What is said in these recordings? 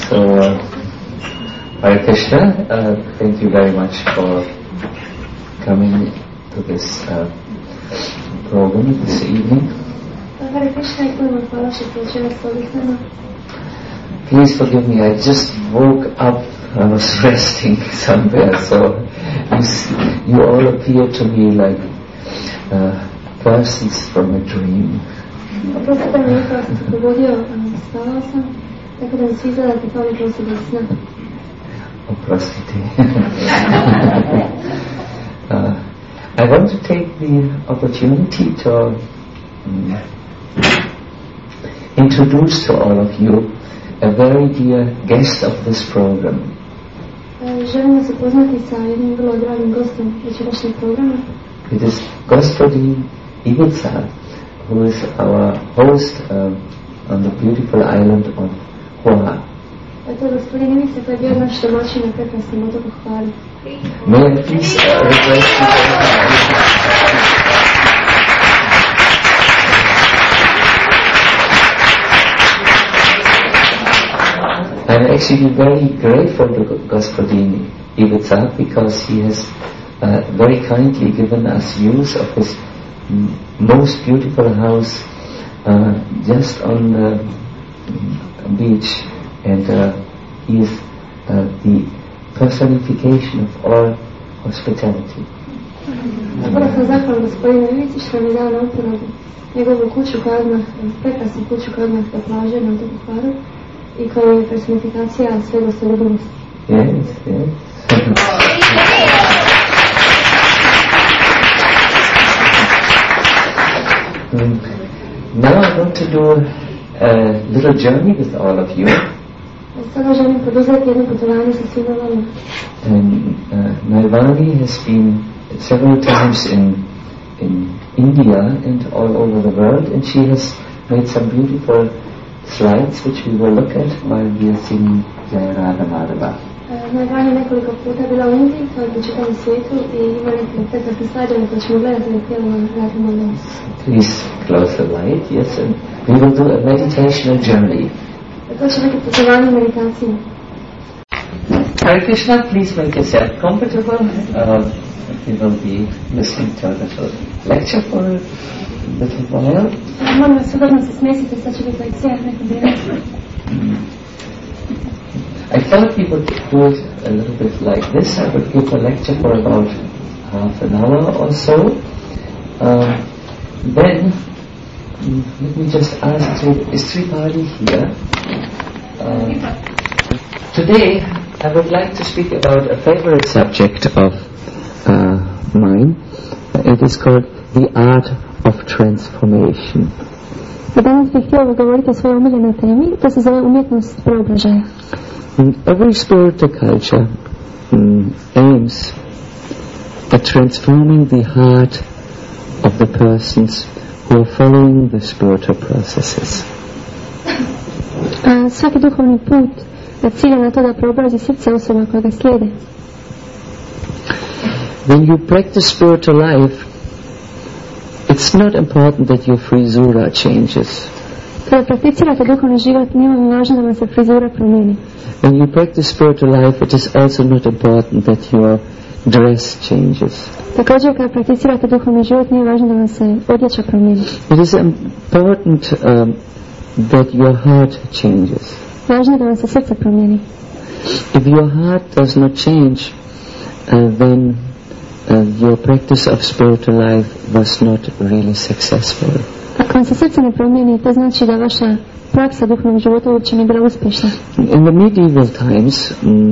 So, Hare Krishna, thank you very much for coming to this program this evening. Hare Krishna, Please forgive me, I just woke up, I was resting somewhere, so you all appear to me like persons from a dream. Oprostite mi, kao sam se probudio, spavao sam, tako da mi svi izgledate kao nekog su bez sna. Oprostite. I want to take the opportunity to introduce to all of you a very dear guest of this program. Želim da se poznati sa jednim vrlo dragim gostom večerašnjeg programa. It is Gospodin Ivica, who is our host on the beautiful island of Hua. To je gospodin Ivica koji je bio naš domaćin na prekrasnom otoku Hvali. May I please request you I'm actually very grateful to Gospodin Ivica because he has very kindly given us use of his most beautiful house just on the beach, and he is the personification of all hospitality. Vrlo sam zahvalan gospodinu Ivici što mi je dao na uporabu njegovu kuću koja je odmah, prekrasnu kuću koja je odmah na plaže na otoku Hvaru i koja je personifikacija sve gostoljubivosti. Yes, yes. Now I want to do a little journey with all of you. Sada želim poduzeti jedno putovanje sa svima vama. Nalvani has been several times in India and all over the world, and she has made some beautiful slides which we will look at while we are singing Jai Radha Madhava. Nalvani je nekoliko puta bila u Indiji, kao i po čitavom svijetu, i ima neke prekrasne slajdove koje ćemo gledati na pjevama Radha Madhava. Please close the light, yes, and we will do a meditational journey. To će biti putovanje meditacije. Hare Krishna, please make yourself comfortable. We will be listening to a little lecture for a little while. Molim vas, udobno se smjestite, sad će biti lekcija neko vrijeme. I thought we would do it a little bit like this. I would give a lecture for about half an hour or so. Then, let me just ask you, is Tripadi here? Today, I would like to speak about a favorite subject of mine. It is called the art of transformation. Danas bih htjela govoriti o svojoj omiljenoj temi, to se zove umjetnost preobražaja. Every spiritual culture aims at transforming the heart of the persons who are following the spiritual processes. Svaki duhovni put cilja na to da preobrazi srce osoba koja ga slijede. When you practice spiritual life, it's not important that your frisura changes. Kada prakticirate duhovni život, nije vam važno da vam se frizura promijeni. When you practice spiritual life, it is also not important that your dress changes. Također, kada prakticirate duhovni život, nije važno da vam se odjeća promijeni. It is important that your heart changes. Važno je da vam se srce promijeni. If your heart does not change, then your practice of spiritual life was not really successful. Ako vam se srce ne promijeni, to znači da vaša praksa duhovnog života uopće nije bila uspješna. In the medieval times,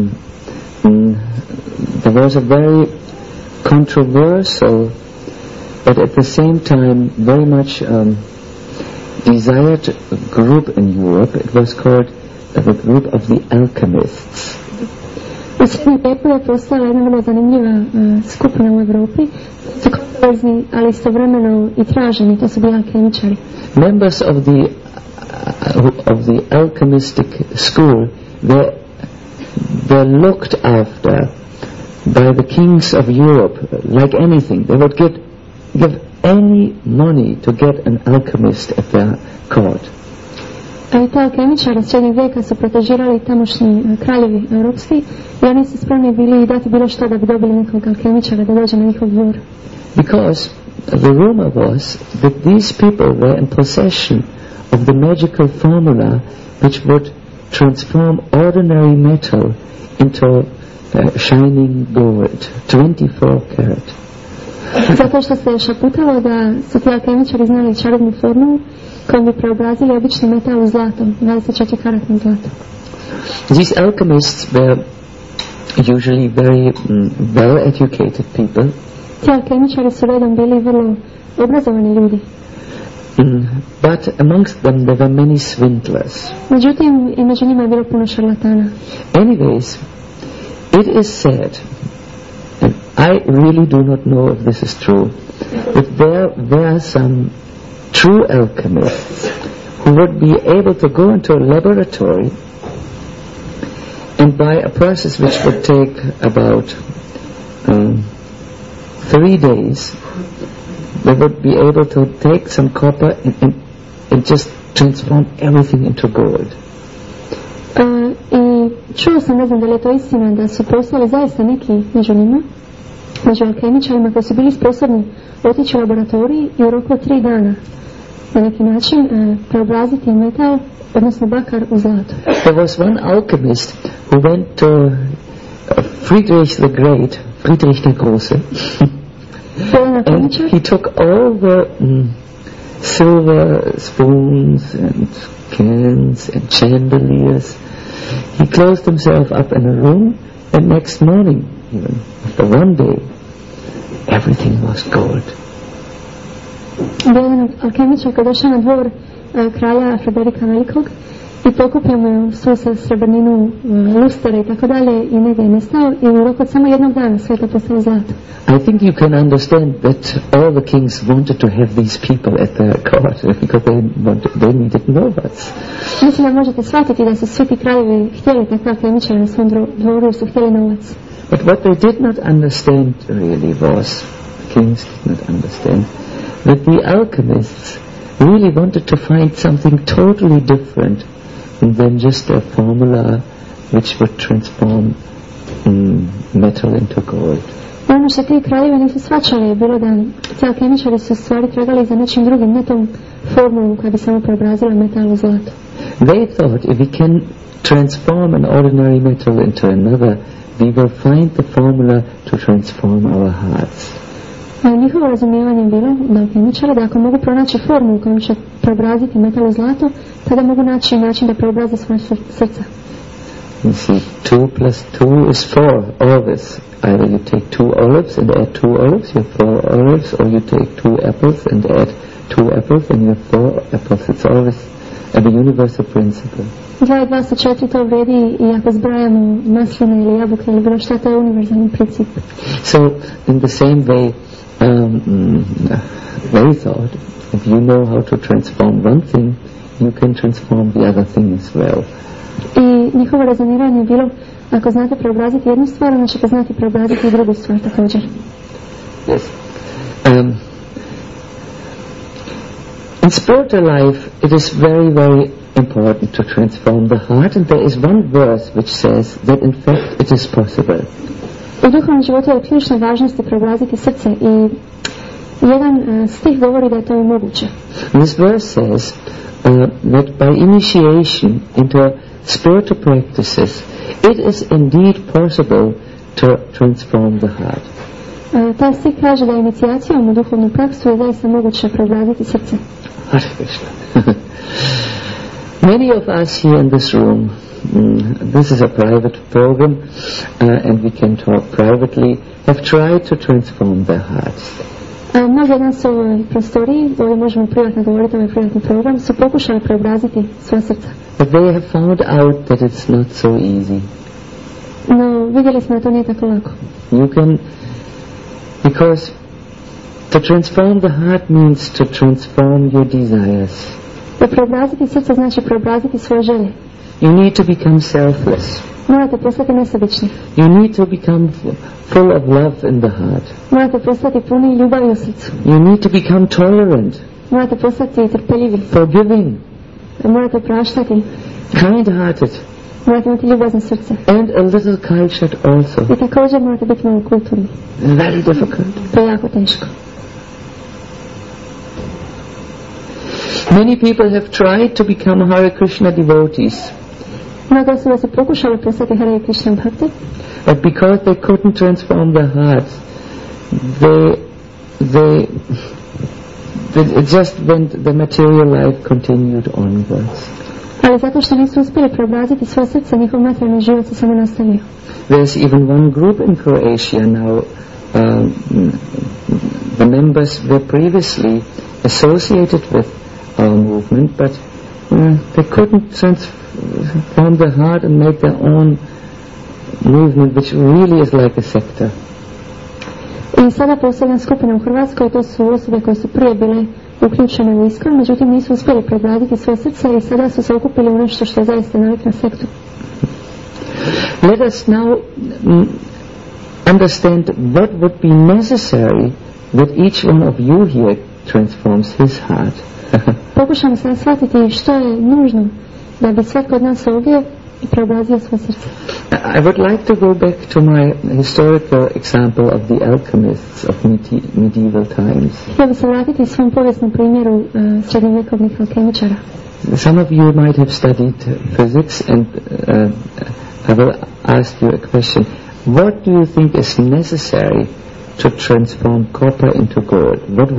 there was a very controversial, but at the same time very much desired group in Europe. It was called the group of the alchemists. U srednjem vijeku je postala jedna vrlo zanimljiva skupina u Europi. Su kontroverzni, ali istovremeno i traženi, to su bili alkemičari. Members of the alchemistic school were looked after by the kings of Europe like anything. They would give any money to get an alchemist at their court. A i te alkemičare srednjeg vijeka su protežirali tamošnji kraljevi europski i oni su spremni bili dati bilo što da bi dobili nekog alkemičara da dođe na njihov dvor. Because the rumor was that these people were in possession of the magical formula which would transform ordinary metal into shining gold, 24 karat. Zato što se šaputalo da su ti alkemičari znali čarobnu formulu kojom bi preobrazili obični metal u zlato, 24 karatno zlato. These alchemists were usually very well educated people. Ti alkemičari su redom bili vrlo obrazovani ljudi. But amongst them there were many swindlers. Međutim, i među njima je bilo puno šarlatana. Anyways, it is said, and I really do not know if this is true, that there were some true alchemists who would be able to go into a laboratory and by a process which would take about 3 days, they would be able to take some copper and just transform everything into gold. I čuo sam, ne znam da li je to istina, da su postali zaista neki među njima, među alkemičarima koji su bili sposobni otići u laboratoriji i u roku 3 dana na neki način preobraziti metal, odnosno bakar, u zlato. There was one alchemist who went to Friedrich the Great, Friedrich der Große, and he took all the silver spoons and cans and chandeliers. He closed himself up in a room, and next morning, even after 1 day, everything was gold. Jedan alkemičar koji je došao na dvor kralja Frederika Velikog i pokupio mu svu srebrninu, lustere i tako dalje i negdje je nestao i u roku od samo 1 dana sve to postalo zlato. I think you can understand that all the kings wanted to have these people at their court because they needed nobles. Mislim da možete shvatiti da su svi ti kraljevi htjeli takve alkemičare na svom dvoru jer su htjeli novac. But what they did not understand really was, kings did not understand, that the alchemists really wanted to find something totally different than just a formula which would transform metal into gold. Ono što ti kraljevi nisu shvaćali je bilo da ti alkemičari su stvari tragali za nečim drugim, ne tom formulom koja bi samo preobrazila metal u zlato. They thought if we can transform an ordinary metal into another, we will find the formula to transform our hearts. Njihovo razumijevanje je bilo da alkemičara da ako mogu pronaći formulu kojom će preobraziti metal u zlato, tada mogu naći način da preobraze svoje srca. You see, 2 plus 2 is 4, always. Either you take 2 olives and add 2 olives, you have 4 olives, or you take 2 apples and add 2 apples and you have 4 apples. It's always a universal principle. 2 i 2 su 4, to vrijedi i ako zbrajamo masline ili jabuke ili bilo šta, to je univerzalni princip. So, in the same way, they thought, if you know how to transform one thing, you can transform the other thing as well. I njihovo rezoniranje je bilo, ako znate preobraziti jednu stvar, onda ćete znati preobraziti i drugu stvar također. Yes. In spiritual life, it is very, very important to transform the heart, and there is one verse which says that in fact it is possible. U duhovnom životu je ključna važnost preobraziti srce i jedan stih govori da je to moguće. This verse says that by initiation into spiritual practices, it is indeed possible to transform the heart. Taj stih kaže da inicijacijom u duhovnu praksu je zaista moguće preobraziti srce. Hare Krishna. Many of us here in this room, this is a private program and we can talk privately, have tried to transform their hearts. Mnogi od nas u ovoj prostoriji, ovdje možemo privatno govoriti, ovaj privatni program, su pokušali preobraziti svoje srca. But they have found out that it's not so easy. No, vidjeli smo da to nije tako lako. You can, because to transform the heart means to transform your desires. Da preobraziti srce znači preobraziti svoje želje. You need to become selfless. Morate postati nesebični. You need to become full of love in the heart. Morate postati puni ljubavi u srcu. You need to become tolerant. Morate postati trpeljivi. Forgiving. morate opraštati, kind-hearted, morate imati ljubazno srce. and a little cultured also. I također morate biti malo kulturni. Very difficult. To je jako teško. Many people have tried to become Hare Krishna devotees, Mnogo osoba su pokušali postati Hare Krishna bhakti, but because they couldn't transform their hearts, it just went, the material life continued onwards. ali zato što nisu uspjeli preobraziti svoje srce, njihov materijalni život se samo nastavio. There's even one group in Croatia now. The members were previously associated with our movement, but they couldn't transform their heart and make their own movement, which really is like a sector. I sada postoji jedna skupina u Hrvatskoj, to su osobe koje su prije bile uključene u ISKCON, međutim nisu uspjeli preobraziti svoje srce i sada su se okupili u nešto što je zaista nalik na sektu. Let us now understand what would be necessary that each one of you here transforms his heart. Pokušamo sada shvatiti što je nužno da bi svatko od nas ovdje preobrazio svoje srce. I would like to go back to my historical example of the alchemists of medieval times. Htio bi se vratiti svom povijesnom primjeru srednjovjekovnih alkemičara. Some of you might have studied physics, and I will ask you a question. What do you think is necessary to transform copper into gold? What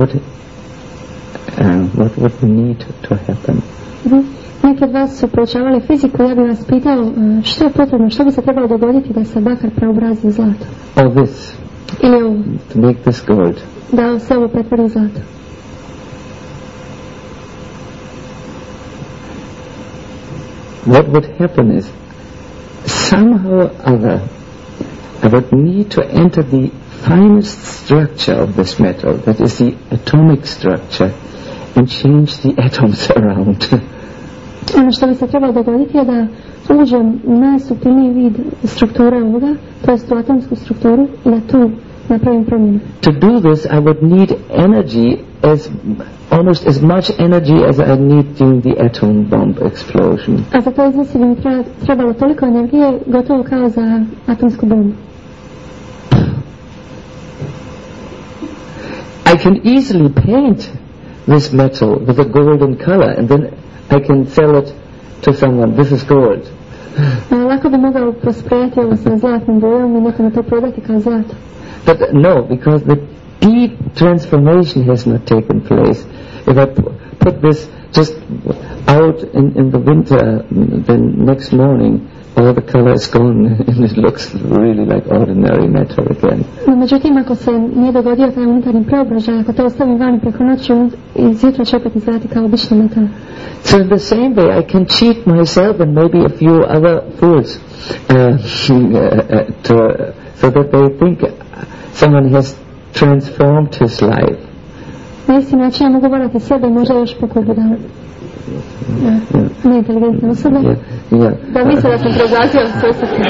would need to happen? Neki od vas su proučavali fiziku, ja bih vas pitao što je potrebno, što bi se trebalo dogoditi da se bakar preobrazi u zlato? Or this, Ili ovo, to make this gold. da se ovo pretvori u zlato. What would happen is, somehow or other, I would need to enter the finest structure of this metal, that is the atomic structure, and change the atoms around. Ono što bi se trebalo dogoditi je da uđem u najsuptilniji vid strukture ovoga, to je u atomsku strukturu, i da tu napravim promjenu. To do this, I would need energy, almost as much energy as I need during the atom bomb explosion. A za to izvesti bi mi trebalo toliko energije, gotovo kao za atomsku bombu. I can easily paint this metal with a golden color, and then I can sell it to someone. This is gold. Lako bi mogao posprejati ovo sa zlatnom bojom i nekome to prodati kao zlato. But no, because the deep transformation has not taken place. If I put this just out in the winter, then next morning all the color is gone and it looks really like ordinary metal again. No, međutim, ako se nije dogodio taj unutarnji preobražaj, ako to ostavim vani preko noći, izjutra će opet izgledati kao obični metal. So in the same way, I can cheat myself and maybe a few other fools so that they think someone has transformed his life. Na isti način ja mogu varati sebe i možda još pokoju da neinteligentne osobe. Da misle da sam preobrazio svoj srce.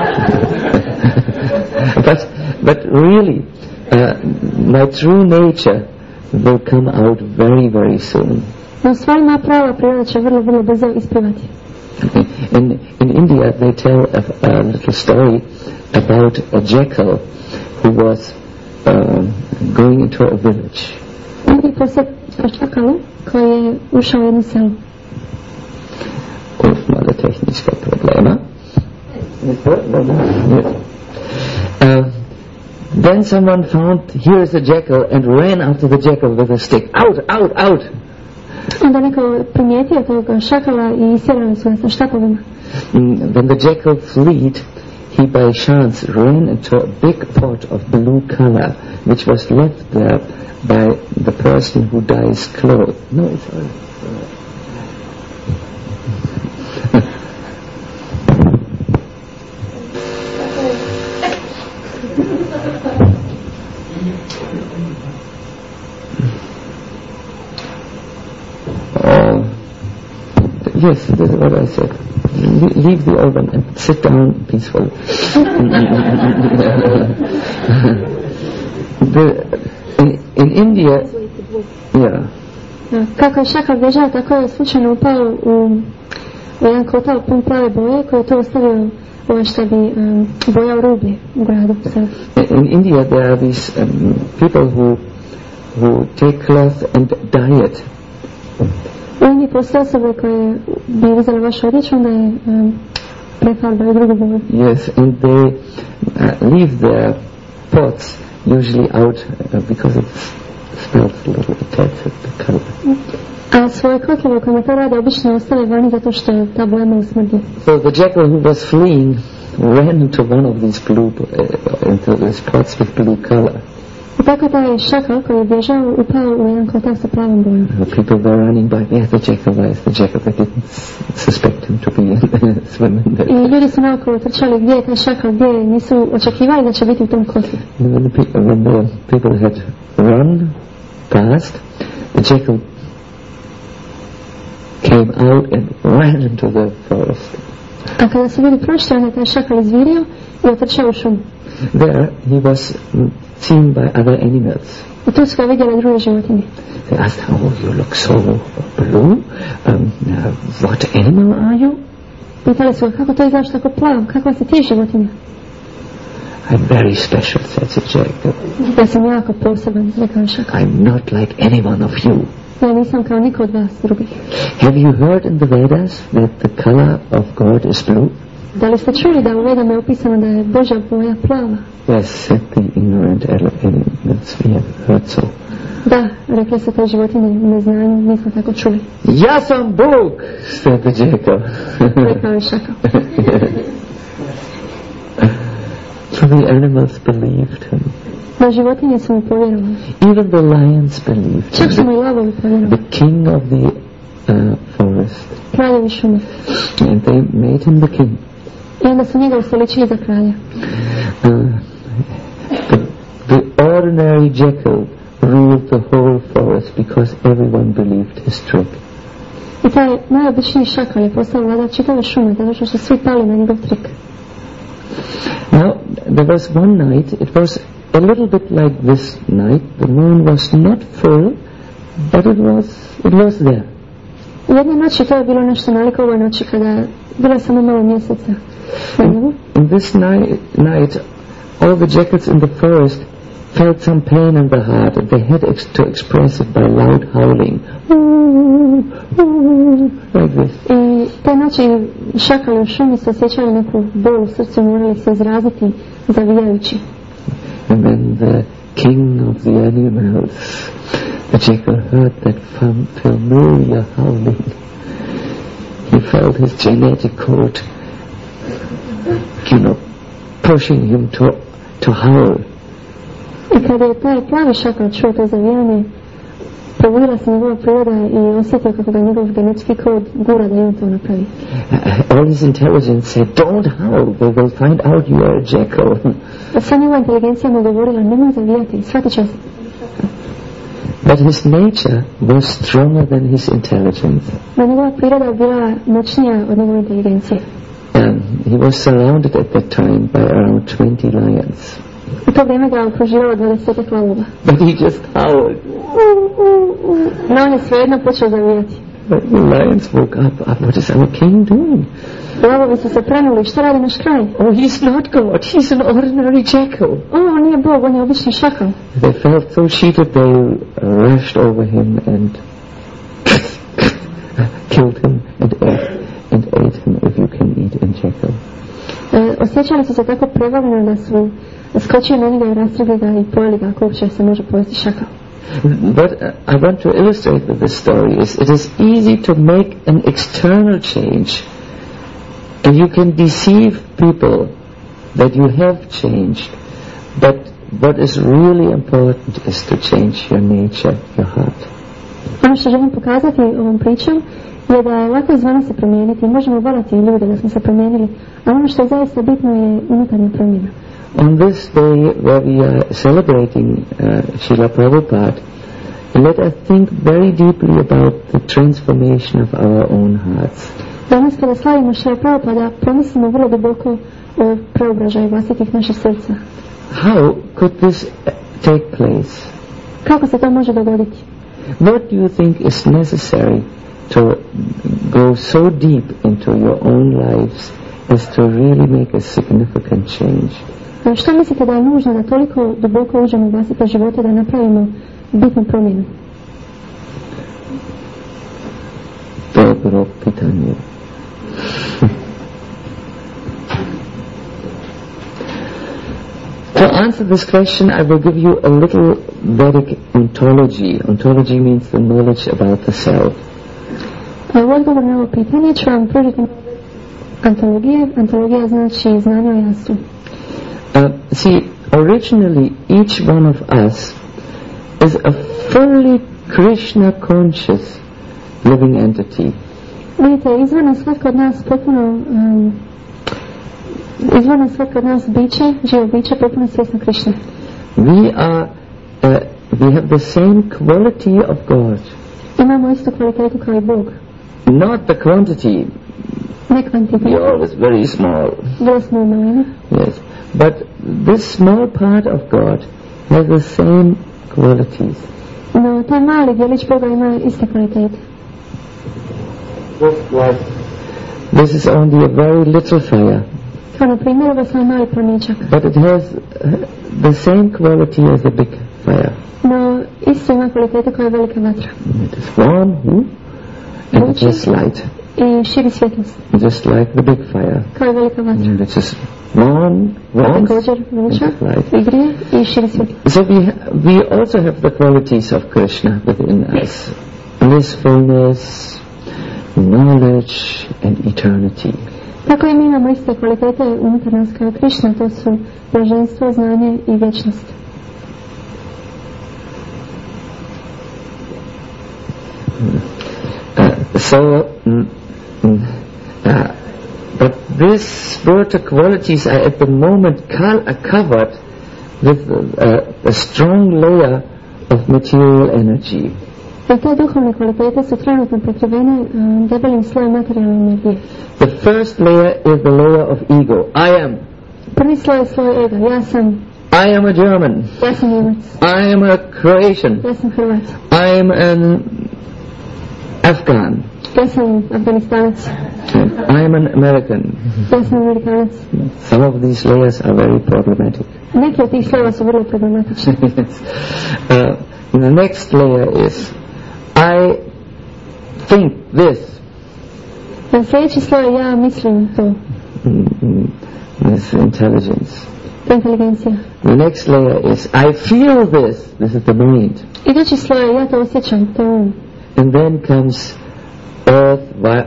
But really, my true nature will come out very, very soon. No, stvari moja prava priroda će vrlo, vrlo brzo isplivati. In India, they tell a little story about a jackal who was going into a village. Indiji postoji čakalu koji je ušao u jednu selu. Malo tehnička problema. Then someone found, here is a jackal, and ran after the jackal with a stick. Out, out, out! Onda neko primijetio tog šakala i isjerali su ga sa štapovima. When the jackal fled, he by chance ran into a big pot of blue color, which was left there by the person who dyes clothes. No, it's all right. Yes, this is what I said. Leave the oven and sit down peacefully. In India, yeah, Kako je šakal bježao, tako je slučajno upao u jedan kotal pun plave boje koji je to ostavio što bi bojao rublje u gradu. In India there are these people who take cloth and dye it. U Indiji postoje osobe koje bi uzeli vašu odjeću, onda je prefarbaju drugu boju. Yes, and they leave their pots usually out because it smells a little bit bad, the color. A svoje kotlove kojima to rade obično ostave vani zato što ta boja malo smrdi. So the jackal who was fleeing ran into one of these into these pots with blue color. I tako taj šakal koji je bježao upao u jedan kotal sa plavom bojom. People were running by, yeah, the jackal, they didn't suspect him to be swimming there. I ljudi su naokolo trčali gdje je taj šakal, gdje je, nisu očekivali da će biti u tom kotlu. When the people had run past, the jackal came out and ran into the forest. A kada su ljudi prošli, onda je taj šakal izvirio i otrčao u šumu. There he was seen by other animals. I tu su ga vidjeli druge životinje. They asked, "Oh, you look so blue. What animal are you?" Pitali su ga, kako to izgledaš tako plav, kakva si ti životinja? "I'm very special," said the jackal. Ja sam jako poseban, rekao je šakal. "I'm not like any one of you." Ja nisam kao niko od vas drugih. Have you heard in the Vedas that the color of God is blue? Da li ste čuli da u Vedama je opisano da je Božja boja plava? Yes, said the ignorant animals. We have heard so. Da, rekli su te životinje u neznanju, nismo tako čuli. Ja sam Bog, said the jackal. Rekao je šakal. So the animals believed him. Da životinje su mu povjerovali. Even the lions believed Čak su him. mu i lavovi povjerovali. The king of the forest. Kraljevi šume. And they made him the king. I onda su njega ustoličili za kralja. The ordinary jackal ruled the whole forest because everyone believed his trick. I taj najobičniji šakal je postao vladar čitave šume, zato što su svi pali na njegov trik. Now, there was one night, it was a little bit like this night, the moon was not full, but it was there. Jedne noći to je bilo nešto naliko ovoj noći kada bilo samo malo mjeseca. In this night, all the jackals in the forest felt some pain in the heart, and they had to express it by loud howling. Like this. I te noći šakali u šumi su osjećali neku bol u srcu, morali se izraziti zavijajući. And then the king of the animals, the jackal, heard that familiar howling. He felt his genetic code, pushing him to howl. I kada je taj plavi šakal čuo to zavijanje, probudila se njegova priroda i osjetio kako ga njegov genetski kod gura da i on to napravi. All his intelligence said, "Don't howl, they will find out you are a jackal." Sva njegova inteligencija mu govorila, nemoj zavijati, shvatit će. But his nature was stronger than his intelligence. No njegova priroda je bila moćnija od njegove inteligencije. He was surrounded at that time by around 20 lions. U to vrijeme ga okruživalo 20 lavova. But he just howled. No on je svejedno počeo zavijati. The lions woke up. What is our king doing? Lavovi su se prenuli, što radi naš kralj? Oh, he's not God, he's an ordinary jackal. On nije Bog, on je obični šakal. They felt so cheated they rushed over him and killed him and ate him, if you can eat a jackal. Osjećali su se tako prevareno da su skočili na njega i rastrigli ga i pojeli ga, ako uopće se može pojesti šakal. But I want to illustrate with this story is it is easy to make an external change, and you can deceive people that you have changed, but what is really important is to change your nature, your heart. Ono što želim pokazati ovom pričom je da je lako izvana se promijeniti i možemo volati ljude da smo se promijenili, a ono što je zaista bitno je unutarnja promjena. On this day where we are celebrating Srila Prabhupada, let us think very deeply about the transformation of our own hearts. Danas kada slavimo Srila Prabhupada, pomislimo vrlo duboko o preobražaju vlastitih naših srca. How could this take place? Kako se to može dogoditi? What do you think is necessary to go so deep into your own lives as to really make a significant change? Što mislite da je nužno da toliko duboko uđemo u vlastite živote da napravimo bitnu promjenu? Dobro pitanje. To answer this question, I will give you a little Vedic ontology. Ontology means the knowledge about the self. U odgovor na ovo pitanje ću vam pružiti antologije. Antologija znači znanje o jasu. See, originally each one of us is a fully Krishna conscious living entity. Vidite, izvorno svatko od nas potpuno izvorno svatko od nas biće, živo biće, potpuno svjesno Krišne. We have the same quality of God. Imamo istu kvalitetu kao i Bog. Not the quantity. Ne kvantitet. We are always very small. Vrlo smo umanjeni. Yes. But this small part of God has the same qualities. No, taj mali djelić Boga ima iste kvalitete. Just like this is only a very little fire. Kao na primjer, ovo sam mali planičak. But it has the same quality as a big fire. No, isto ima kvalitete kao je velika vatra. It is warm, and it has light. I širi svjetlost. Just like the big fire. Kao je velika vatra. And it is warm, Također veliča, i grije, i širi svjetlost. So we also have the qualities of Krishna within us. Blissfulness, knowledge and eternity. Tako i mi imamo iste kvalitete unutar nas kao Krišna, to su blaženstvo, znanje i vječnost. But these spiritual qualities are at the moment covered with a strong layer of material energy. Te duhovne kvalitete su trenutno prekrivene debelim slojem materijalne energije. The first layer is the layer of ego. I am. Prvi sloj je sloj ega. Ja sam. I am a German. Ja sam Njemac. I am a Croatian. Ja sam Hrvat. I am an Afghan. Ja sam Afganistanac. I am an American. Ja sam Amerikanac. Some of these layers are very problematic. Neki od tih slojeva su vrlo problematični. The next layer is I think this. Sljedeći sloj, ja mislim to. That's intelligence. To je inteligencija. The next layer is I feel this. This is the mind. Idući sloj, ja to osjećam, to je um. And then comes earth,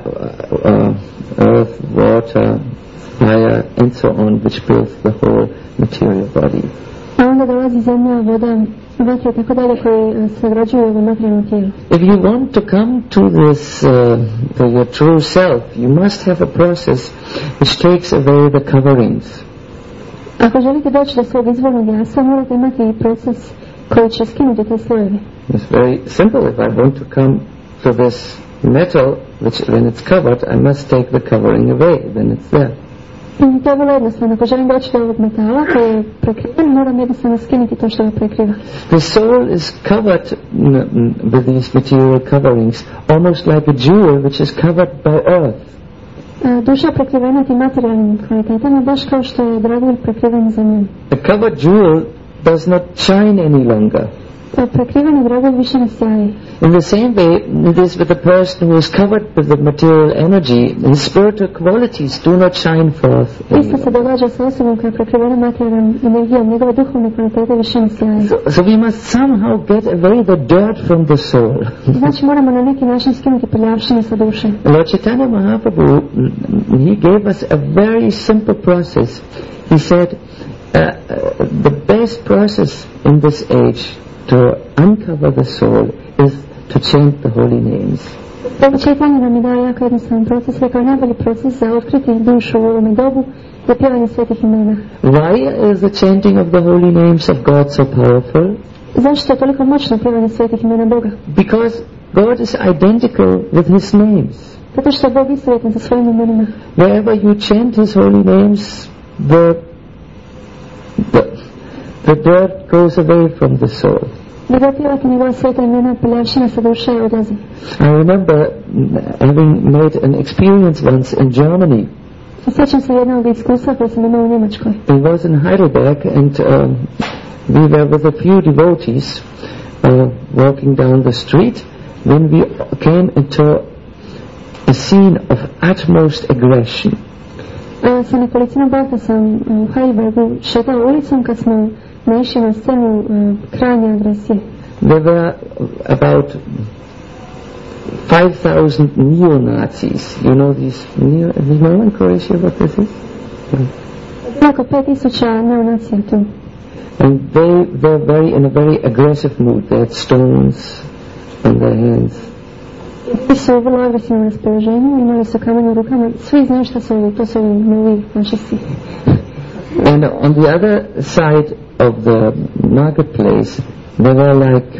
water, fire, and so on, which builds the whole material body. A onda dolazi zemlja, voda, vatra i tako dalje koji sagrađuju ovo materijalno tijelo. If you want to come to this, to your true self, you must have a process which takes away the coverings. Ako želite doći do svog izvornog jasa, morate imati proces koji će skinuti te slojeve. It's very simple. If I want to come to this metal, which when it's covered, I must take the covering away, then it's there. To je vrlo jednostavno. Ako želim doći do ovog metala koji je prekriven, moram jednostavno skinuti to što ga prekriva. The soul is covered with these material coverings, almost like a jewel which is covered by earth. Duša je prekrivena tim materijalnim kvalitetama, baš kao što je dragulj prekriven zemljom. A covered jewel does not shine any longer. Prekriveni dragulj više ne sjaji. In the same way, it is with a person who is covered with the material energy, his spiritual qualities do not shine forth. Isto se događa sa osobom koja je prekrivena materijalnom energijom, njegove duhovne kvalitete više ne sjaju. So we must somehow get away the dirt from the soul. Znači moramo na neki način skinuti prljavštine sa duše. Lord Chaitanya Mahaprabhu, he gave us a very simple process. He said, the best process in this age to uncover the soul is to chant the holy names. Lord Chaitanya nam je dao jako jednostavan proces, rekao je najbolji proces za otkriti dušu u ovome dobu je pjevanje svetih imena. Why is the chanting of the holy names of God so powerful? Zašto je toliko moćno pjevanje svetih imena Boga? Because God is identical with His names. Zato što je Bog istovjetan sa svojim imenima. Wherever you chant His holy names, the dirt goes away from the soul. Nego pjevati njegova sveta imena, prljavština sa duše odlazi. I remember having made an experience once in Germany. Sjećam se jednog iskustva koje sam imao u Njemačkoj. It was in Heidelberg, and we were with a few devotees walking down the street when we came into a scene of utmost aggression. Sa nekolicinom brata sam u Heidelbergu šetao ulicom kad smo naišli na scenu krajnje agresije. There were about 5,000 neo-Nazis. You know these you know in Croatia what this is? Oko 5,000 neonacija tu. And they were in a very aggressive mood. They had stones on their hands. Ti su u vrlo agresivnom raspoloženju, imali su kamen u rukama. Svi znaju šta su to su novi fašisti. And on the other side of the marketplace, there were like,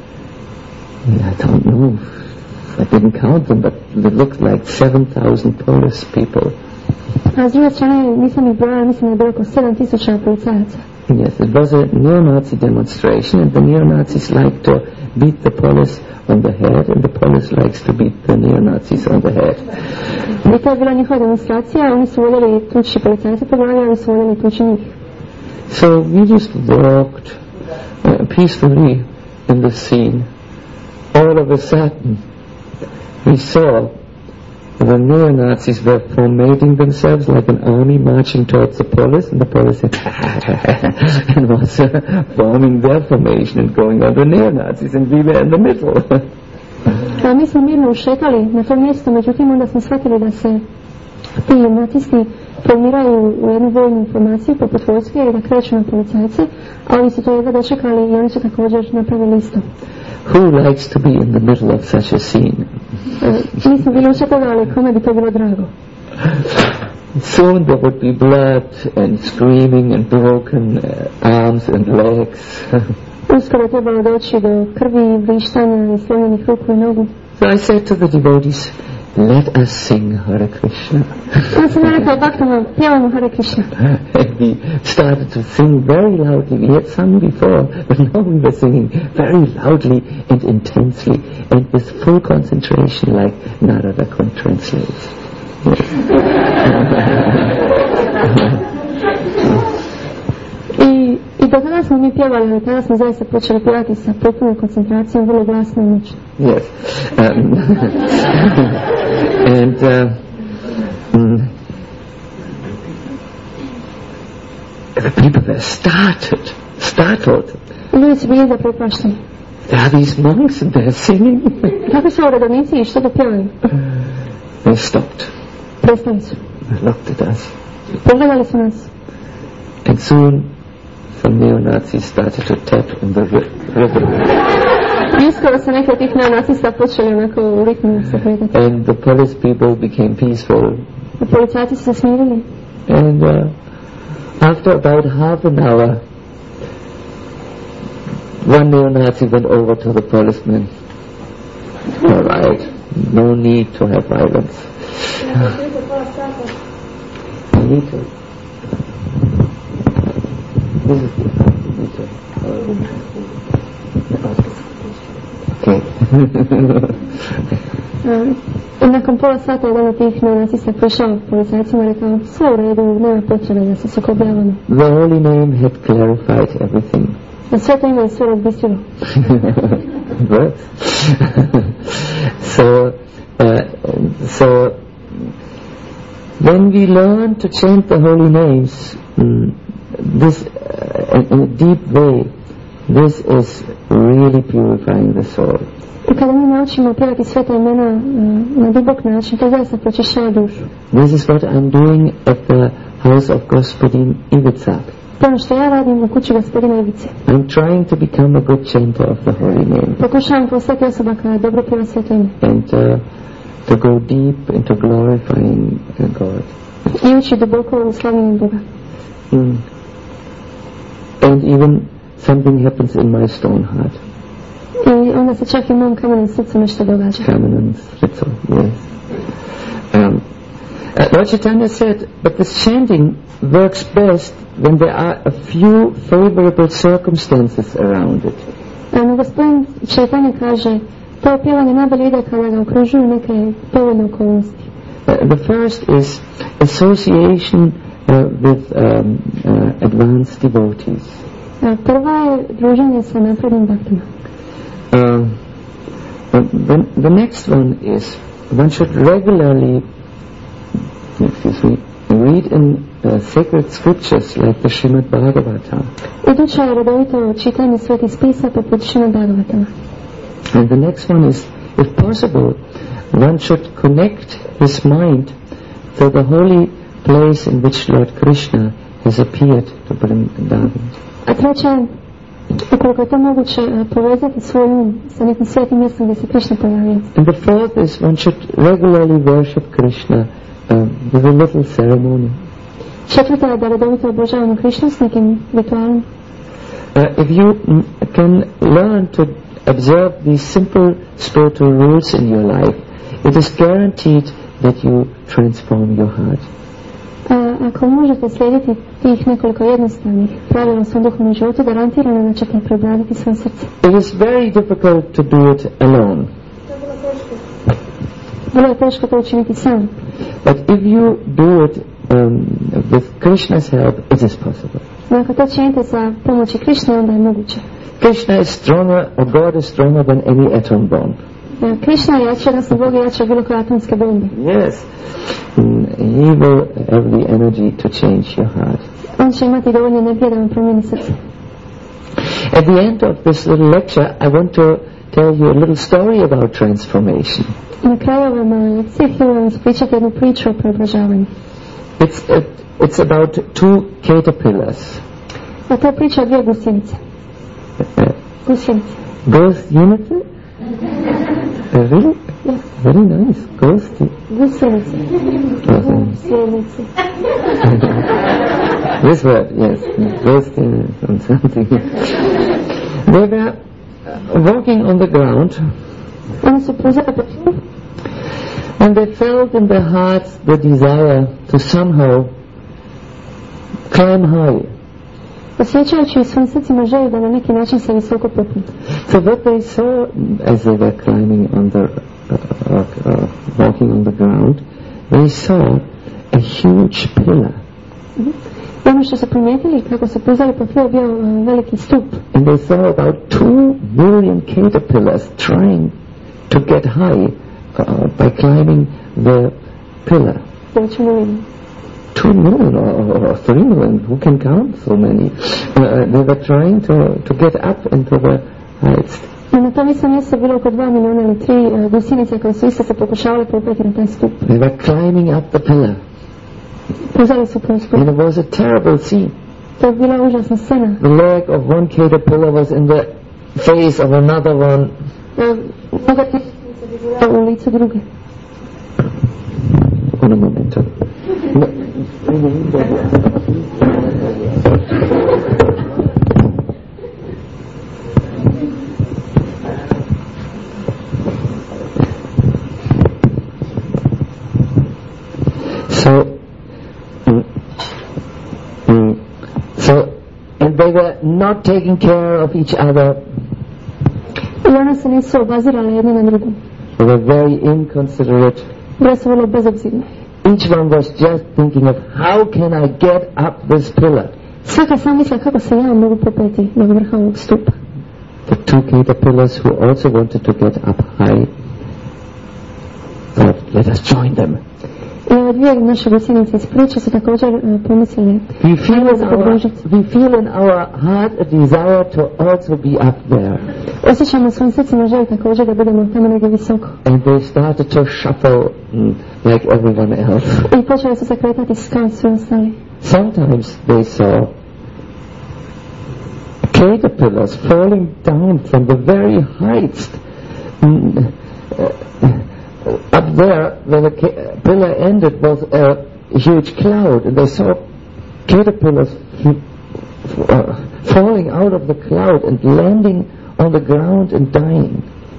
I don't know, I didn't count them, but they looked like 7,000 Polish people. A s druge strane, nisam ih brojala, mislim da je bilo oko 7,000 policajaca. Yes, it was a neo-Nazi demonstration, and the neo-Nazis like to beat the Polish on the head, and the Polish likes to beat the neo-Nazis on the head. I to je bila njihova demonstracija, oni su voljeli tući policajce po glavi, oni su voljeli tući njih. So we just walked peacefully in the scene. All of a sudden, we saw the neo-Nazis were formating themselves like an army marching towards the police, and the police and was forming their formation and going on the neo-Nazis, and we were in the middle. A mi smo mirno ušetali na to mjesto, međutim onda smo shvatili da se ti nacisti formiraju u jednu vojnu formaciju poput vojske i da kreću na policajce, a oni su to jedva dočekali i oni su također napravili isto. Who likes to be in the middle of such a scene? Mi smo bili ušetali, ali kome bi to bilo drago? Soon there would be blood and screaming and broken arms and legs. Uskoro je trebalo doći do krvi, vrištanja i slomljenih ruku i nogu. So I said to the devotees, let us sing Hare Krishna. Ja sam rekao baktama, pjevamo Hare Krishna. And we started to sing very loudly. We had sung before, but now we were singing very loudly and intensely and with full concentration, like Narada could translate. I do tada smo mi pjevali, ali tada smo zaista počeli pjevati sa potpunom koncentracijom, vrlo glasno i moćno. Yes. And the people were startled. Ljudi su bili zaprepašteni. There are these monks and they're singing. Kako su redovnici i što da pjevaju? They stopped. Prestali su. They looked at us. Pogledali su nas. And soon some neo-Nazis started to tap in the rhythm. I uskoro se neki od tih neonacista počeli onako u ritmu se kretati. And the police people became peaceful. I policajci su se smirili. And after about half an hour, one neo-Nazi went over to the policeman. All right, no need to have violence. Me too. This is me too. Okay. I nakon pola sata jedan od tih neonacista prišao policajcima i rekao, sve u redu, nema potrebe da se sukobljavamo. The holy name had clarified everything. Da sve to ime je sve razbistrilo. So when we learn to chant the holy names, this in a deep way, this is really purifying the soul. I kada mi naučimo pjevati sveta imena na dubok način, to zaista pročišćava dušu. This is what I'm doing at the house of Gospodin Ivica. To ono što ja radim u kući gospodina Ivice. I'm trying to become a good chanter of the holy name. Pokušavam postati osoba koja dobro pjeva sveto ime. And to go deep into glorifying God. I ući duboko u slavljenju Boga. And even something happens in my stone heart. I onda se čak i u mom kamenom srcu nešto događa. Kamenom srcu, yes. Lord Chaitanya said, but this chanting works best when there are a few favorable circumstances around it. No, gospodin Čajtanja kaže, to pjevanje najbolje ide kada ga okružuju neke povoljne okolnosti. The first is association with advanced devotees. Prva je druženje sa naprednim bhaktima. The next one is one should regularly read in sacred scriptures like the Srimad Bhagavatam. Iduća je redovito čitanje svetih spisa poput Srimad Bhagavatama. And the next one is, if possible, one should connect his mind to the holy place in which Lord Krishna has appeared to Vrindavan. A treća je, ukoliko je to moguće, povezati svoj um sa nekim svetim mjestom gdje se Krishna pojavio. And the fourth is one should regularly worship Krishna with a little ceremony. Četvrta je da redovito obožavamo Krishna s nekim ritualom. If you can learn to observe these simple spiritual rules in your life, it is guaranteed that you transform your heart. Ako možete slijediti tih nekoliko jednostavnih pravila u svom duhovnom životu, garantirano da ćete preobraditi svoje srce. It is very difficult to do it alone. Vrlo je teško to učiniti sam. But if you do it with Krishna's help, it is possible. No, ako to činite sa pomoći Krishna, onda je moguće. Krishna is stronger, or God is stronger than any atom bomb. Krishna je jači, odnosno Bog je jači od bilo koje atomske bombe. Yes. He will have the energy to change your heart. On će imati dovoljno energije da vam promijeni srce. At the end of this little lecture, I want to tell you a little story about transformation. Na kraju ove lekcije htio vam ispričati jednu priču o preobražavanju. It's about two caterpillars. A to je priča o dvije gusjenice. Gusjenice. Gusjenice? Really? Yeah. Very nice. Gusjenice. Gusjenice. This word, yes. Gusjenice or something. They were walking on the ground. Oni su puzali po tlu. And they felt in their hearts the desire to somehow climb high. Osjećajući u svojim srcima želju da na neki način se visoko popnu. So what they saw as they were climbing on the walking on the ground, they saw a huge pillar. Ono što su primijetili kako su puzali po tlu bio veliki stup. And they saw about 2 million caterpillars trying to get high by climbing the pillar. 2 million or 3 million, who can count so many? They were trying to get up into the heights. Na tom istom mjestu bilo oko 2 miliona ili 3 gusjenice koje su isto se pokušavali popeti na taj stup. They were climbing up the pillar. Puzali su po stup. And it was a terrible scene. To je bila užasna scena. The leg of one caterpillar was in the face of another one. Noga gusjenice bi bila u licu druge. Un momento. And they were not taking care of each other. I one se nisu obazirale jedna na drugu. They were very inconsiderate. Bile su vrlo bezobzirne. Each one was just thinking of how can I get up this pillar. Svaka sam mislila kako se ja mogu popeti na vrh ovog stupa. The 2 caterpillars who also wanted to get up high thought, let us join them. I ove dvije naše gusjenice iz priče su također pomislili. We feel in our heart a desire to also be up there. Osjećamo u svojim srcima želju također da budemo tamo negdje visoko. And they started to shuffle like everyone else. I počeli su se kretati kao svi ostali. Sometimes they saw caterpillars falling down from the very heights. Up there, where the pillar ended, was a huge cloud, and they saw caterpillars falling out of the cloud and landing on the ground and dying.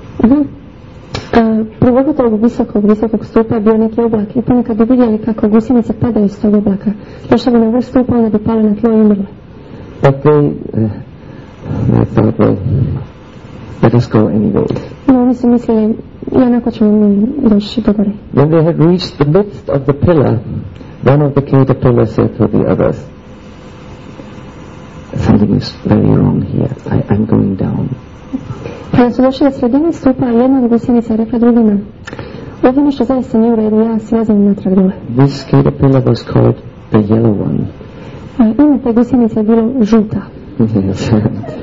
Pri vrhu tog visokog stupa bio neki oblak i ponekad bi vidjeli kako gusjenice padaju iz tog oblaka. Došlo bi na vrh stupa, onda bi pale na tlo i umrle. But they thought, well, Let us go anyways. No, oni su mislili, i onako ćemo mi doći do gore. When they had reached the midst of the pillar, one of the caterpillars said to the others, something is very wrong here. I'm going down. Kada su došli do sredine stupa, jedna od gusjenica rekla drugima, ovdje nešto zaista nije u redu, ja silazim natrag dole. This caterpillar was called the yellow one. Ime te gusjenice je bilo žuta. Yes.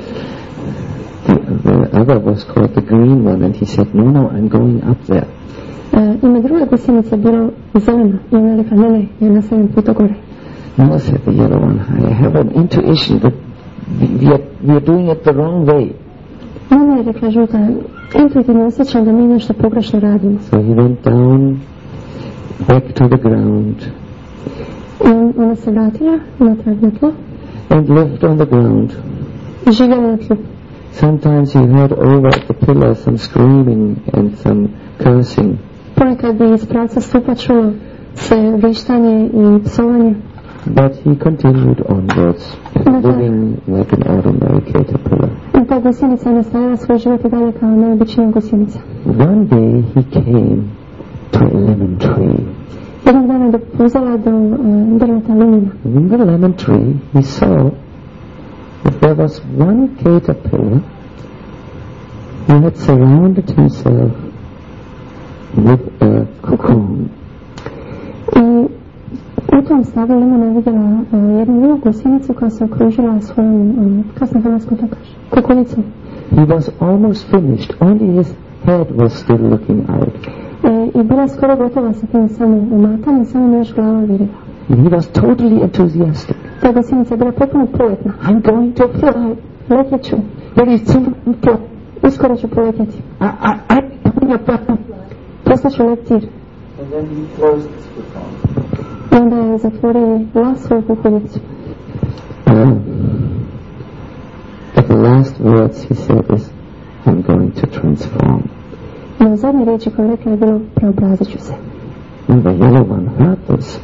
The other was called the green one, and he said, no, I'm going up there. Ime druge gusjenice je bilo zelena i ona je rekla, ne, ja nastavim put gore. No, said the yellow one, I have an intuition that we are doing it the wrong way. Ona je rekla žuta, intuitivno osjećam da mi nešto pogrešno radimo. So he went down, back to the ground, I ona se vratila natrag na tlo and lived on the ground. i živjela na tlu. Sometimes he heard over the pillar some screaming and some cursing. Ponekad bi iz pravca stupa čulo se vrištanje i psovanje. But he continued onwards, living like an ordinary caterpillar. I ta gusjenica je nastavila svoj život i dalje kao najobičnija gusjenica. One day he came to a lemon tree. Jednog dana je dopuzala do drveta limuna. In the lemon tree he saw that there was one caterpillar who had surrounded himself with a cocoon. I u tom stavu limuna je vidjela jednu drugu gusjenicu koja se okružila svojom, kasno hrvatsko to kaže, kukulicom. He was almost finished, only his head was still looking out. I bila je skoro gotova sa tim samim umatanjem, samo mi još glava vidjela. And he was totally enthusiastic. Ta gusjenica je bila potpuno poletna. I'm going to fly. Letjet ću. Very soon, Uskoro ću poletjeti. I'm coming up that. Poslaću leptir. And then he closed his cocoon. I onda je zatvorila svoju kukulicu. But the last words he said is, I'm going to transform. No zadnje riječi koje rekla je bilo, preobrazit ću se. When the yellow one heard this,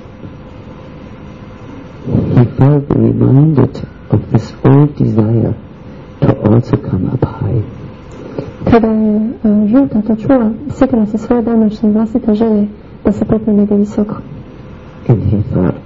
he felt reminded of this old desire to also come up high. Kada je žuta to čula, sjetila se svoje današnje vlastite želje da se popne negdje visoko. And he thought,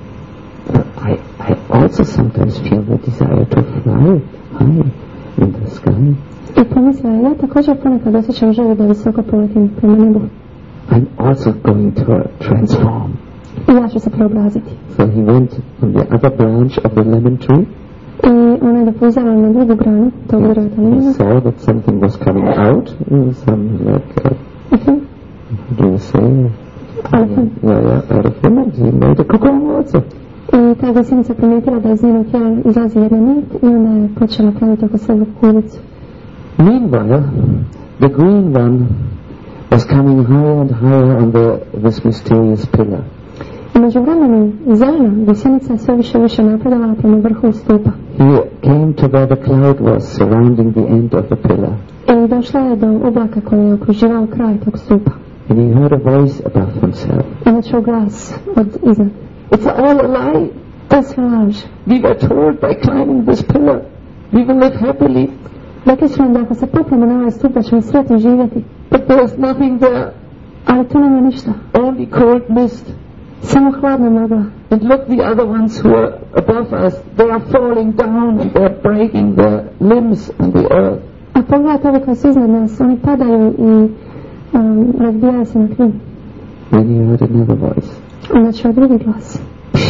I also sometimes feel the desire to fly high in the sky. I pomislila, ja također ponekad osjećam želju da visoko poletim prema nebu. I'm also going to transform. I ja ću se preobraziti. So he went on the other branch of the lemon tree. I ona je dopuzala na drugu granu tog drveta He limuna. saw that something was coming out, some like, how do you say? Out of him, and he made a cocoon also. I ta gusjenica primijetila da iz njenog tijela izlazi jedna nit i onda je počela praviti oko sebe kukulicu. Meanwhile, the green one was coming higher and higher on this mysterious pillar. I među vremenu zelena gusjenica je sve više i više napredovala prema vrhu stupa. He came to where the cloud was surrounding the end of the pillar. I došla je do oblaka koji je okruživao kraj tog stupa. And he heard a voice above himself. I čuo glas od iznad. It's all a lie. To je sve laž. We were told by climbing this pillar, we will live happily. Rekli su nam da ako se popnemo na ovaj stup da ćemo sretno živjeti. But there's nothing there. Ali tu nema ništa. Only cold mist. Samo hladna magla. And look, the other ones who are above us, they are falling down and they're breaking their limbs on the earth. A pogledajte ovi koji su iznad nas, oni padaju i razbijaju se na tlu. Then he heard another voice. Onda čuo drugi glas.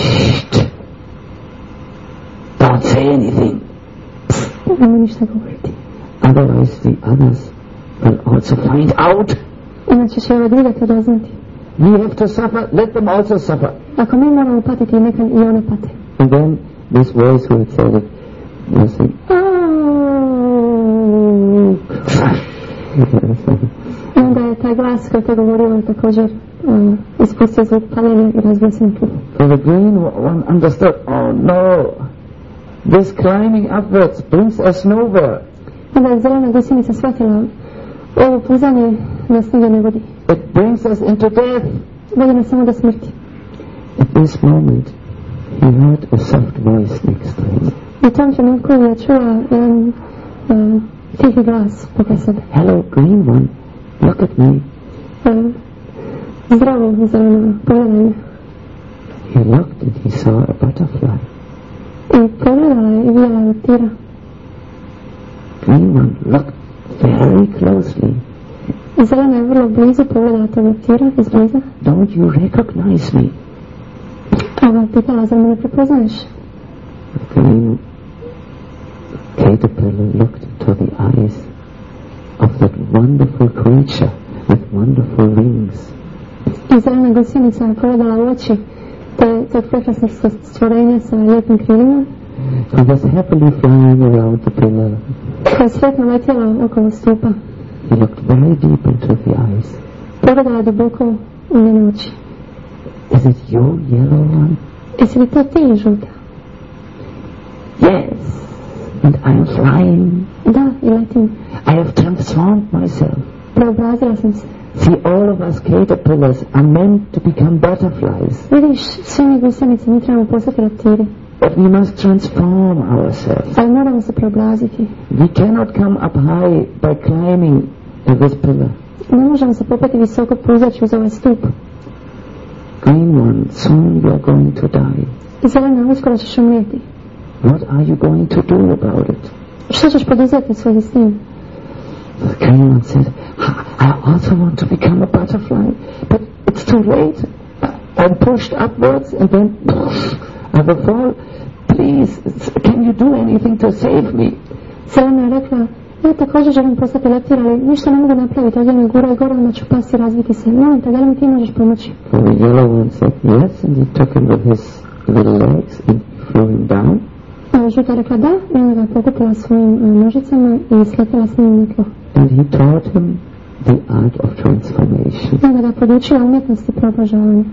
Don't say anything. Nema ništa govoriti. Otherwise the others will also find out. Inače će ove druge to doznati. We have to suffer, let them also suffer. Ako mi moramo patiti, neka i one pate. And then this voice who had said it was saying, I onda je taj glas koji to govorio također ispustio zvuk paljenja i razbio se na tlu. So the green one understood, oh no, this climbing upwards brings us nowhere. Onda je zelena gusjenica shvatila, ovo puzanje nas nigdje ne vodi. It brings us into death. Vodi nas samo do smrti. At this moment, he heard a soft voice next to him. U tom trenutku je čula jedan tihi glas pokraj sebe. Hello, green one, look at me. Zdravo, zelena, pogledaj me. He looked and he saw a butterfly. I pogledala je i vidjela je leptira. Green one looked very closely. Zelena je vrlo blizu pogledala tog leptira izbliza. Don't you recognize me? A ga pitala, zar me ne prepoznaješ? The green caterpillar looked into the eyes of that wonderful creature with wonderful wings. I zelena gusjenica je pogledala u oči tog prekrasnog stvorenja sa lijepim krilima. He was happily flying around the pillar. Koja je sretno letjela okolo stupa. He looked very deep into the eyes. Pogledala duboko u njene oči. Is it your yellow one? Jesi li to ti, žuta? Yes. And I am flying. Da, i letim. I have transformed myself. Preobrazila sam se. See, all of us caterpillars are meant to become butterflies. Vidiš, svi mi gusjenice, mi trebamo postati leptiri. But we must transform ourselves. Ali moramo se preobraziti. We cannot come up high by climbing this pillar. Ne možemo se popeti visoko puzaći uz ovaj stup. Green one, soon you are going to die. Zelena, uskoro ćeš umrijeti. What are you going to do about it? Što ćeš poduzeti svoj s tim? The green one said, I also want to become a butterfly, but it's too late. I'm pushed upwards and then I will fall. Please, can you do anything to save me? Zelena je rekla, ja također želim postati leptir, ali ništa ne mogu napraviti, ovdje me gura i gore, onda ću pasti i razviti se. Molim te, da li mi ti možeš pomoći? The yellow one said yes, and he took him with his little legs and threw him down. Žuta rekla da, i onda ga pokupila svojim nožicama i sletila s njim na tlo. And he taught him the art of transformation. I onda ga podučila umjetnosti preobražavanja.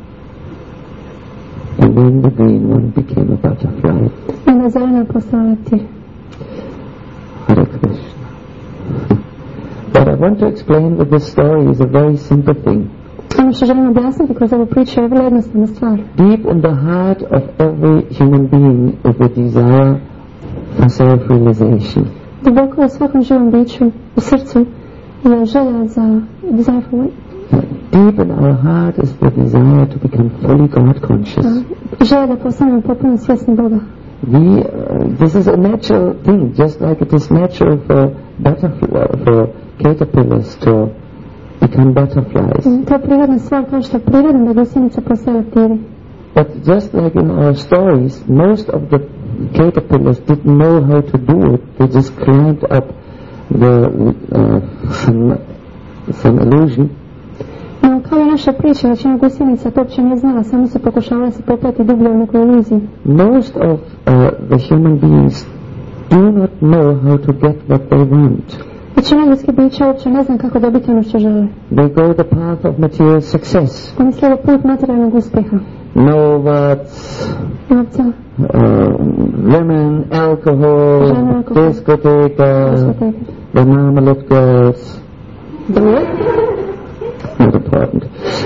And then the green one became a butterfly. I onda zelena postala leptir. Hare Krishna. What I want to explain with this story is a very simple thing. Ono što želim objasniti kroz ovu priču je vrlo jednostavna stvar. Deep in the heart of every human being is the desire for self-realization. Duboko u svakom živom biću, u srcu, je želja za desire for what? Deep in our heart is the desire to become fully God conscious. Želja da postanemo potpuno svjesni Boga. This is a natural thing, just like it is natural for caterpillars to become butterflies. To je prirodna stvar, kao što je prirodno da gusjenica postaje leptiri. But just like in our stories, most of the caterpillars didn't know how to do it. They just climbed up some illusion. No, kao i naša priča, većina gusjenica to uopće ne znala, samo se pokušavala se popeti dublje u neku iluziju. Most of the human beings do not know how to get what they want. Većina ljudskih bića uopće ne zna kako dobiti ono što žele. They go the path of material success. Oni slijede put materijalnog uspjeha. Novats, Novca, women, alcohol, discotheca, the marmalade girls. Not important.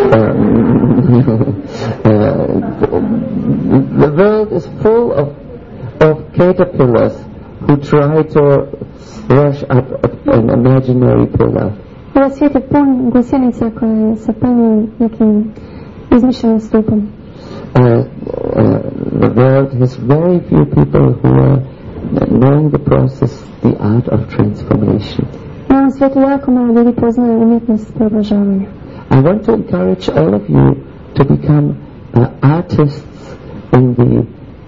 The world is full of caterpillars who try to rush up an imaginary pillar. Ovaj svijet je pun gusjenica koje se penju nekim izmišljenim stupom. The world has very few people who are knowing the process, the art of transformation. Na ovom svijetu jako malo ljudi poznaje umjetnost preobražavanja. I want to encourage all of you to become artists in the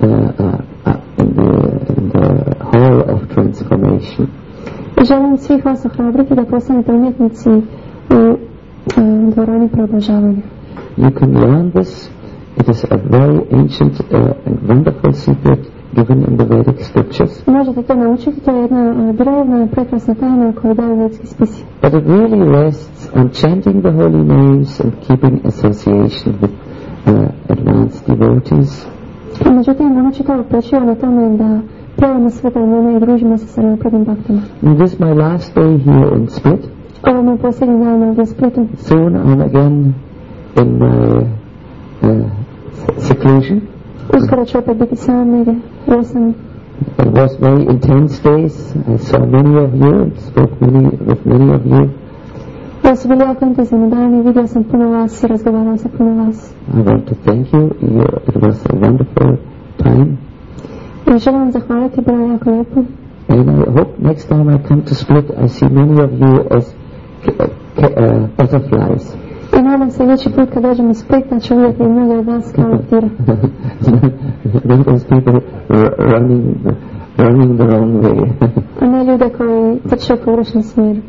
hall of transformation. Želim svih vas ohrabriti da postanete umjetnici u dvorani preobražavanja. You can learn this. It is a very ancient and wonderful secret given in the Vedic scriptures. Možete to naučiti, to je jedna drevna prekrasna tajna koju daju vedski spisi. But it really rests on chanting the holy names and keeping association with advanced devotees. Međutim, ono čitavo prečiva na tome da pjevamo sveta imena i družimo se sa naprednim baktima. This is my last day here in Split. Ovo je moj posljednji dan ovdje u Splitu. Soon I'm again in my seclusion. Uskoro ću opet biti sam negdje u osam. It was very intense days. I saw many of you and spoke with many of you. Ovo su bili jako intenzivni dani, vidio sam puno vas i razgovarao sa puno vas. I want to thank you. It was a wonderful time. I želim vam zahvaliti, bilo je jako lijepo. And I hope next time I come to Split, I see many of you as butterflies. I nadam se idući put kad dođem u Split, da ću vidjeti mnogo od vas kao leptira. Not those people running the wrong way. A ne ljude koji trče u pogrešnom smjeru.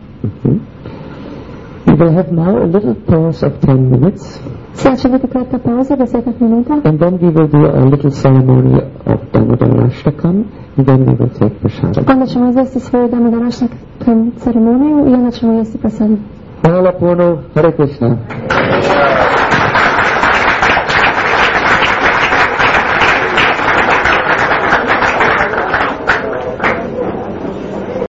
We will have now a little pause of 10 minutes. Sada će biti kratka pauza, 10 minuta. And then we will do a little ceremony of Damodar Ashtakam, and then we will take prasada. Onda ćemo izvesti svoju Damodar Ashtakam ceremoniju i onda ćemo jesti prasada. Hvala puno, Hare Krishna.